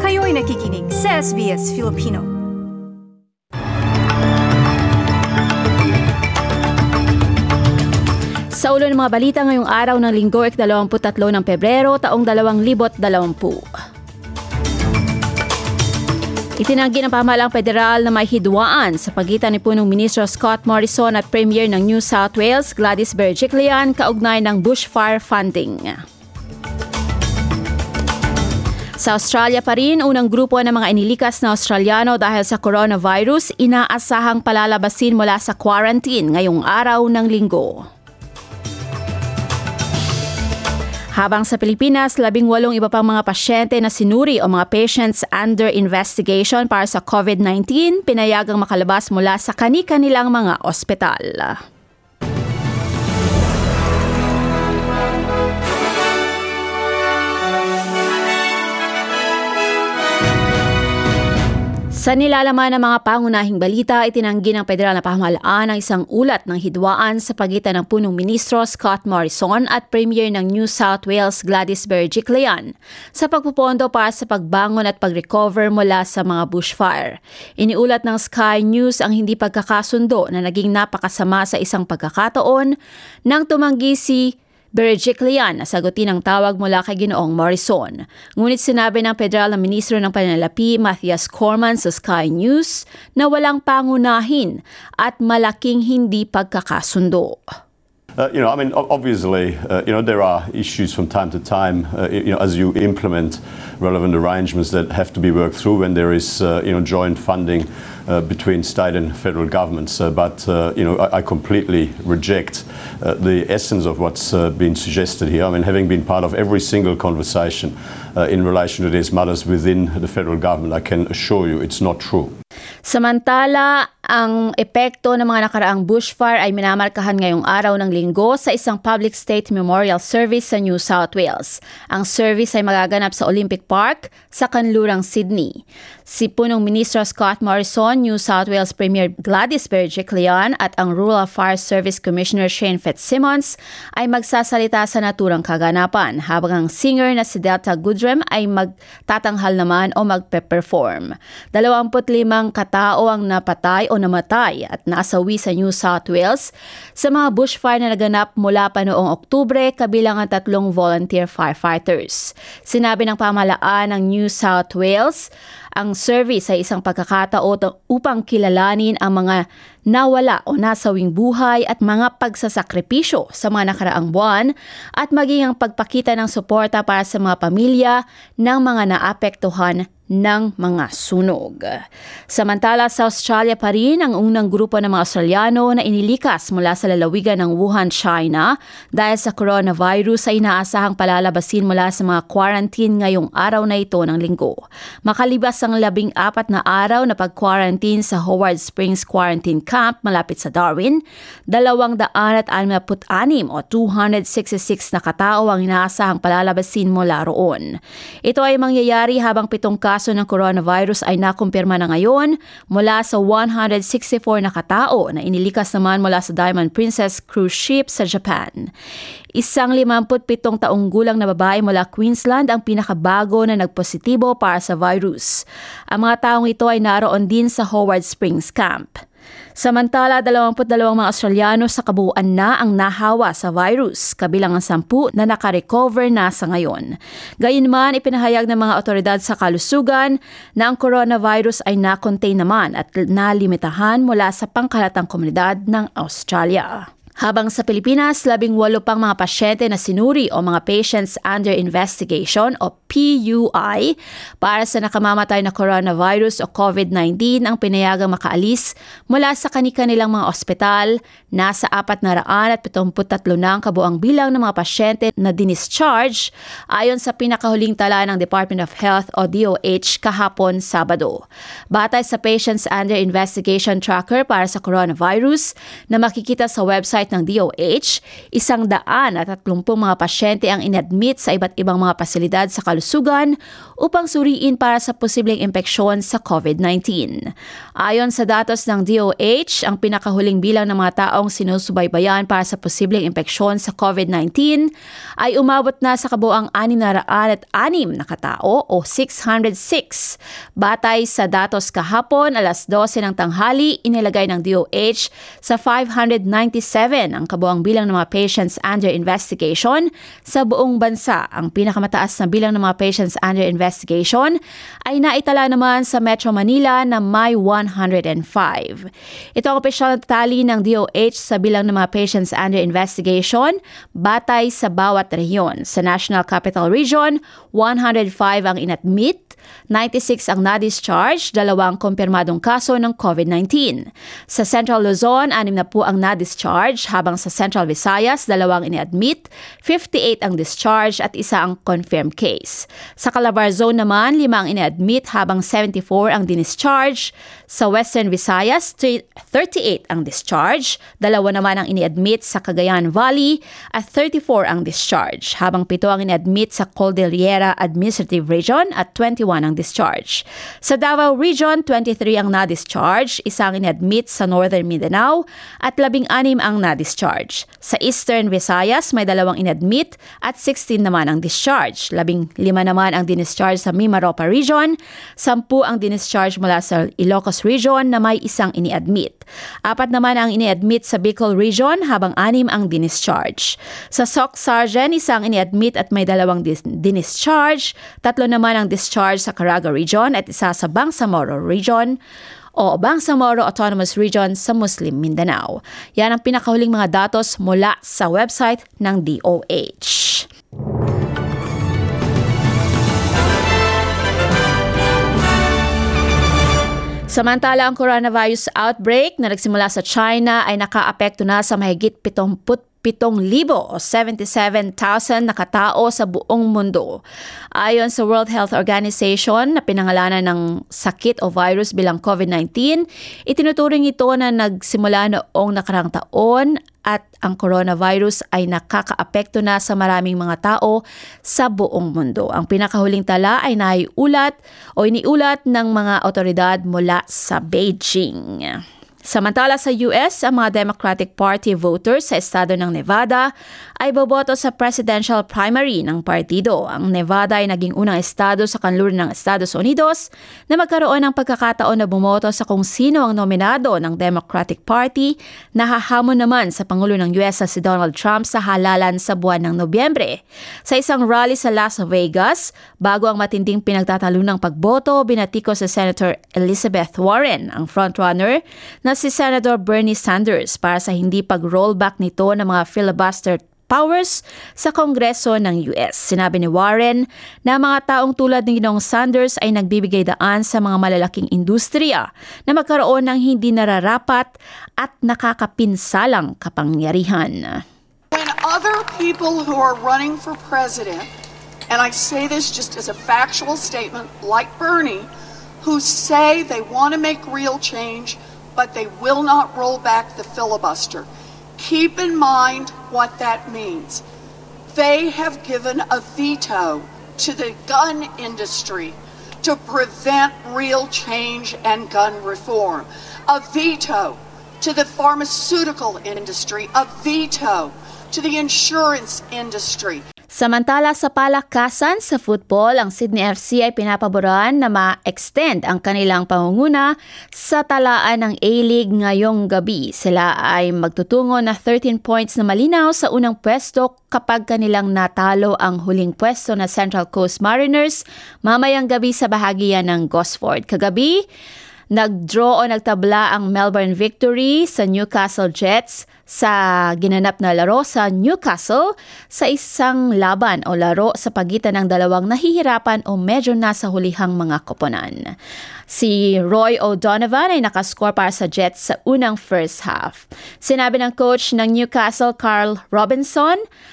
Kayo'y nakikinig sa SBS Filipino. Sa ulo ng mga balita ngayong araw ng Linggo, 23 ng Pebrero, taong 2020. Itinanggi ng pamahalaang federal na may hidwaan sa pagitan ni Punong Ministro Scott Morrison at Premier ng New South Wales, Gladys Berejiklian, kaugnay ng bushfire funding. Sa Australia pa rin, unang grupo ng mga inilikas na Australiano dahil sa coronavirus, inaasahang palalabasin mula sa quarantine ngayong araw ng Linggo. Habang sa Pilipinas, 18 iba pang mga pasyente na sinuri o mga patients under investigation para sa COVID-19 pinayagang makalabas mula sa kani-kanilang mga ospital. Sa nilalaman ng mga pangunahing balita, itinanggi ng federal na pamahalaan ang isang ulat ng hidwaan sa pagitan ng punong ministro Scott Morrison at Premier ng New South Wales Gladys Berejiklian sa pagpupondo para sa pagbangon at pag-recover mula sa mga bushfire. Iniulat ng Sky News ang hindi pagkakasundo na naging napakasama sa isang pagkakataon nang tumanggi si Berejiklian na sagutin ang tawag mula kay Ginoong Morrison. Ngunit sinabi ng federal na ministro ng pananalapi Matthias Cormann sa Sky News na walang pangunahin at malaking hindi pagkakasundo. Obviously, there are issues from time to time, as you implement relevant arrangements that have to be worked through when there is, joint funding between state and federal governments. I completely reject the essence of what's been suggested here. Having been part of every single conversation in relation to these matters within the federal government, I can assure you it's not true. Samantala, ang epekto ng mga nakaraang bushfire ay minamarkahan ngayong araw ng Linggo sa isang public state memorial service sa New South Wales. Ang service ay magaganap sa Olympic Park sa kanlurang Sydney. Si Punong Ministro Scott Morrison, New South Wales Premier Gladys Berejiklian at ang Rural Fire Service Commissioner Shane Fitzsimmons ay magsasalita sa naturang kaganapan, habang ang singer na si Delta Goodrem ay magtatanghal naman o magpe-perform. 25 katao ang napatay o namatay at nasawi sa New South Wales sa mga bushfire na naganap mula pa noong Oktubre, kabilang ang 3 volunteer firefighters. Sinabi ng pamahalaan ng New South Wales, ang service ay isang pagkakataon upang kilalanin ang mga nawala o nasawing buhay at mga pagsasakripisyo sa mga nakaraang buwan at maging ang pagpakita ng suporta para sa mga pamilya ng mga naapektuhan ng mga sunog. Samantala, sa Australia pa rin ang unang grupo ng mga Australiano na inilikas mula sa lalawigan ng Wuhan, China dahil sa coronavirus ay inaasahang palalabasin mula sa mga quarantine ngayong araw na ito ng Linggo. Makalibas ang 14 na araw na pag-quarantine sa Howard Springs Quarantine Camp malapit sa Darwin, 266 o 266 na katao ang inaasahang palalabasin mula roon. Ito ay mangyayari habang 7 kaso ng coronavirus ay nakumpirma na ngayon mula sa 164 na katao na inilikas naman mula sa Diamond Princess cruise ship sa Japan. Isang 57 taong gulang na babae mula Queensland ang pinakabago na nagpositibo para sa virus. Ang mga taong ito ay naroon din sa Howard Springs Camp. Samantala, 22 mga Australiano sa kabuuan na ang nahawa sa virus, kabilang ang 10 na nakarecover na sa ngayon. Gayunman, ipinahayag ng mga otoridad sa kalusugan na ang coronavirus ay na-contain naman at nalimitahan mula sa pangkalatang komunidad ng Australia. Habang sa Pilipinas, 18 pang mga pasyente na sinuri o mga patients under investigation o PUI para sa nakamamatay na coronavirus o COVID-19 ang pinayagang makaalis mula sa kani-kanilang mga ospital. Nasa 473 na ang kabuang bilang ng mga pasyente na dinischarge ayon sa pinakahuling tala ng Department of Health o DOH kahapon Sabado. Batay sa Patients Under Investigation Tracker para sa coronavirus na makikita sa website website ng DOH, 130 mga pasyente ang inadmit sa iba't ibang mga pasilidad sa kalusugan upang suriin para sa posibleng impeksyon sa COVID-19. Ayon sa datos ng DOH, ang pinakahuling bilang ng mga taong sinusubaybayan para sa posibleng impeksyon sa COVID-19 ay umabot na sa kabuuang 606 na katao o 606. Batay sa datos kahapon, alas 12 ng tanghali, inilagay ng DOH sa 597 ang kabuuang bilang ng mga patients under investigation sa buong bansa. Ang pinakamataas na bilang ng mga patients under investigation ay naitala naman sa Metro Manila na may 105. Ito ang opisyal na tally ng DOH sa bilang ng mga patients under investigation batay sa bawat rehiyon. Sa National Capital Region, 105 ang inadmit, 96 ang na-discharge, 2 kumpirmadong kaso ng COVID-19. Sa Central Luzon, 6 na po ang na-discharge, habang sa Central Visayas, 2 ini-admit, 58 ang discharge at 1 ang confirmed case. Sa Calabar Zone naman, 5 ang ini-admit habang 74 ang discharge. Sa Western Visayas, 38 ang discharge, 2 naman ang ini-admit sa Cagayan Valley at 34 ang discharge, habang 7 ang ini-admit sa Cordillera Administrative Region at 21 ang discharge. Sa Davao Region, 23 ang na-discharge, 1 ang in-admit sa Northern Mindanao at 16 ang na-discharge. Sa Eastern Visayas, may 2 in-admit at 16 naman ang discharge. 15 naman ang discharge sa Mimaropa Region, 10 ang discharge mula sa Ilocos Region na may 1 ini-admit. 4 naman ang ini-admit sa Bicol Region habang 6 ang discharge. Sa Soc Sargent, 1 ini-admit at may 2 discharge, 3 naman ang discharge sa Caraga Region at 1 sa Bangsamoro Region o Bangsamoro Autonomous Region sa Muslim Mindanao. Yan ang pinakahuling mga datos mula sa website ng DOH. Samantala, ang coronavirus outbreak na nagsimula sa China ay nakaapekto na sa mahigit 77,000 o 77,000 na katao sa buong mundo. Ayon sa World Health Organization na pinangalanan ng sakit o virus bilang COVID-19, itinuturing ito na nagsimula noong nakarang taon at ang coronavirus ay nakakaapekto na sa maraming mga tao sa buong mundo. Ang pinakahuling tala ay iniulat ng mga otoridad mula sa Beijing. Samantala sa US, ang mga Democratic Party voters sa estado ng Nevada ay boboto sa presidential primary ng partido. Ang Nevada ay naging unang estado sa kanluran ng Estados Unidos na magkaroon ng pagkakataon na bumoto sa kung sino ang nominado ng Democratic Party na hahamon naman sa Pangulo ng US na si Donald Trump sa halalan sa buwan ng Nobyembre. Sa isang rally sa Las Vegas, bago ang matinding pinagtatalunang pagboto, binatiko sa Senator Elizabeth Warren, ang frontrunner, na si Senator Bernie Sanders para sa hindi pag-rollback nito ng mga filibuster powers sa Kongreso ng US. Sinabi ni Warren na mga taong tulad ni Ginoong Sanders ay nagbibigay daan sa mga malalaking industriya na magkaroon ng hindi nararapat at nakakapinsalang kapangyarihan. When other people who are running for president, and I say this just as a factual statement, like Bernie, who say they want to make real change, but they will not roll back the filibuster. Keep in mind what that means. They have given a veto to the gun industry to prevent real change and gun reform. A veto to the pharmaceutical industry. A veto to the insurance industry. Samantala sa palakasan sa football, ang Sydney FC ay pinapaboran na ma-extend ang kanilang pangunguna sa talaan ng A-League ngayong gabi. Sila ay magtutungo na 13 points na malinaw sa unang pwesto kapag kanilang natalo ang huling pwesto na Central Coast Mariners mamayang gabi sa bahagian ng Gosford. Kagabi, nag-draw o nagtabla ang Melbourne Victory sa Newcastle Jets sa ginanap na laro sa Newcastle sa isang laban o laro sa pagitan ng dalawang nahihirapan o medyo nasa hulihang mga koponan. Si Roy O'Donovan ay nakascore para sa Jets sa unang first half. Sinabi ng coach ng Newcastle, Carl Robinson,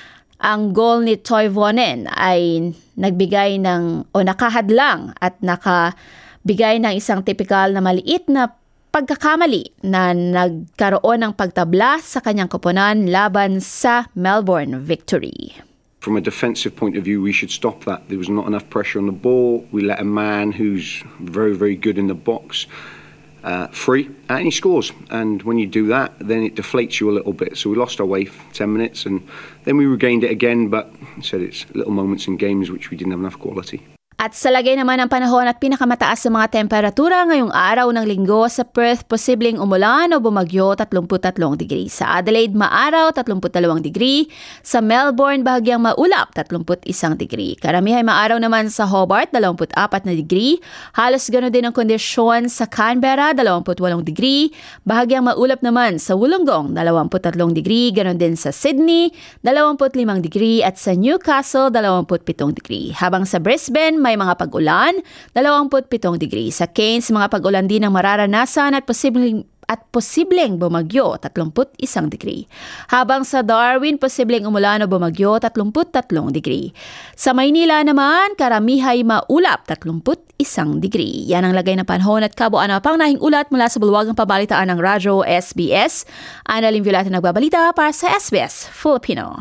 ang goal ni Toivonen ay nagbigay ng o nakahadlang at nakabigay ng isang tipikal na maliit na pagkakamali na nagkaroon ng pagtabla sa kanyang koponan laban sa Melbourne Victory. From a defensive point of view, we should stop that. There was not enough pressure on the ball. We let a man who's very, very good in the box free, and he scores. And when you do that, then it deflates you a little bit. So we lost our way for 10 minutes, and then we regained it again, but I said it's little moments in games which we didn't have enough quality. At sa lagay naman ng panahon at pinakamataas sa mga temperatura ngayong araw ng linggo sa Perth, posibleng umulan o bumagyo 33 degree. Sa Adelaide, maaraw 32 degree. Sa Melbourne, bahagyang maulap 31 degree. Karamihay maaraw naman sa Hobart, 24 na degree. Halos gano'n din ang kondisyon sa Canberra, 28 degree. Bahagyang maulap naman sa Wollongong, 23 degree. Gano'n din sa Sydney, 25 degree. At sa Newcastle, 27 degree. Habang sa Brisbane, may mga pag-ulan, 27 degree. Sa Cairns, mga pag-ulan din ang mararanasan at posibleng bumagyo, 31 degree. Habang sa Darwin, posibleng umulan o bumagyo, 33 degree. Sa Maynila naman, karamihay maulap, 31 degree. Yan ang lagay ng panahon at kabuuan na pang nahing ulat mula sa bulwagang pabalitaan ng Radyo SBS. Annalyn Violeta nagbabalita para sa SBS Filipino.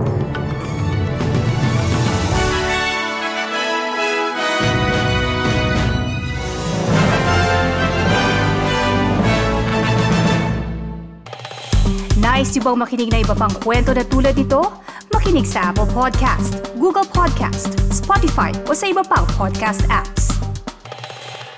Nice yung bang makinig na iba pang kwento na tulad ito? Makinig sa Apple Podcast, Google Podcast, Spotify o sa iba pang podcast apps.